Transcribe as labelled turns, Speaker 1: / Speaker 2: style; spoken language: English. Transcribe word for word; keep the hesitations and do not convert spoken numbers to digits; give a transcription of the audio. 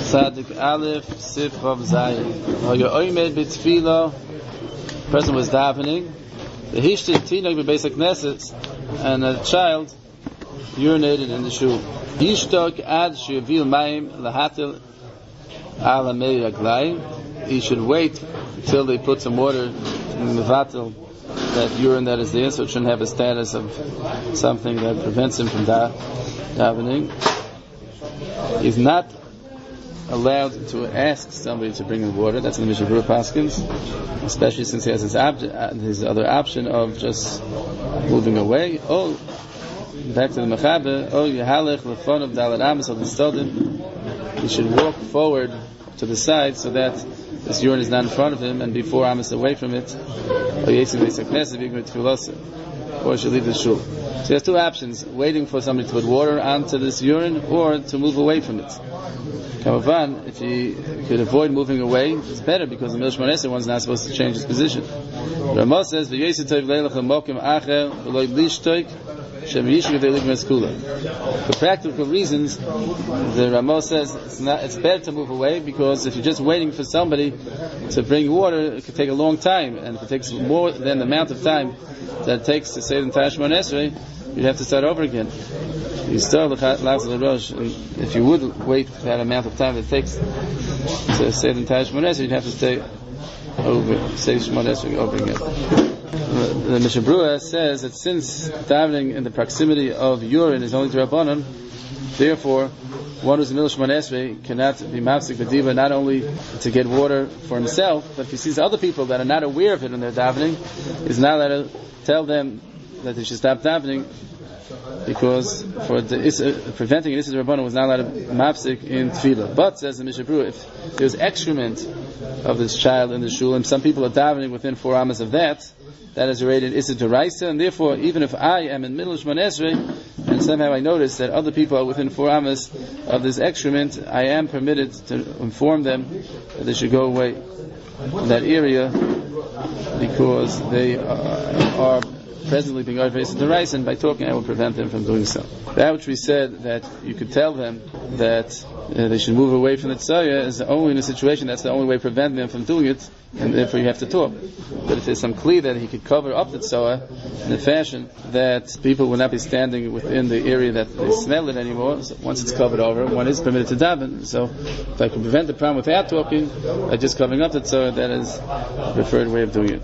Speaker 1: Tzadik Aleph Sif Vav Zayin. Oyoymed b'tefila. Person was davening. The hishtin tinag b'beis hakneses, and a child urinated in the shul. Yishtok ad sheyavil mayim lahatil ala mei raglayim. He should wait until they put some water in the mevatel that urine that is there, so it shouldn't have a status of something that prevents him from da- davening. He's not allowed to ask somebody to bring him water. That's in the Mishnah Berurah Paskins, especially since he has his, ob- his other option of just moving away. Oh, back to the Mechaber. Oh, Yehalech lefon of Dalad Amos of the Stodim. He should walk forward to the side so that this urine is not in front of him, and before Amos away from it. Or Yetzik Beis HaKnesset, or he should leave the shul. So he has two options: waiting for somebody to put water onto this urine, or to move away from it. Kamavan, if he could avoid moving away, it's better because the Milshman Esser one's not supposed to change his position. Ramah says, for practical reasons, the Ramah says it's not, it's better to move away, because if you're just waiting for somebody to bring water, it could take a long time, and if it takes more than the amount of time that it takes to say the entire Shemona Esrei, you'd have to start over again. You still if you would wait for that amount of time it takes to say the entire Shemona Esrei, you'd have to stay over, say Shemona Esrei over again. The Mishnah Berurah says that since davening in the proximity of urine is only to Rabbanan, therefore one who's in the middle of Shemona Esrei cannot be mafsik b'diva, not only to get water for himself, but if he sees other people that are not aware of it when they're davening, he's not allowed to tell them that they should stop davening, because for the issa, preventing an Issa Rabbanan was not allowed to mafsik in tefillah. But, says the Mishnah Berurah, if there's excrement of this child in the shul, and some people are davening within four amas of that, that is already an Issa D'Oraisa, and therefore, even if I am in middle of Shemona Esrei, and somehow I notice that other people are within four amas of this excrement, I am permitted to inform them that they should go away from that area, because they are, are presently being Arvesa D'Oraisa, and by talking I will prevent them from doing so. That which we said that you could tell them that uh, they should move away from the tzaya is only in a situation that's the only way to prevent them from doing it, and therefore you have to talk. But if there's some kli that he could cover up the tzaya in a fashion that people will not be standing within the area that they smell it anymore, so once it's covered over, one is permitted to daven. So if I can prevent the problem without talking, by just covering up the tzaya, that is the preferred way of doing it.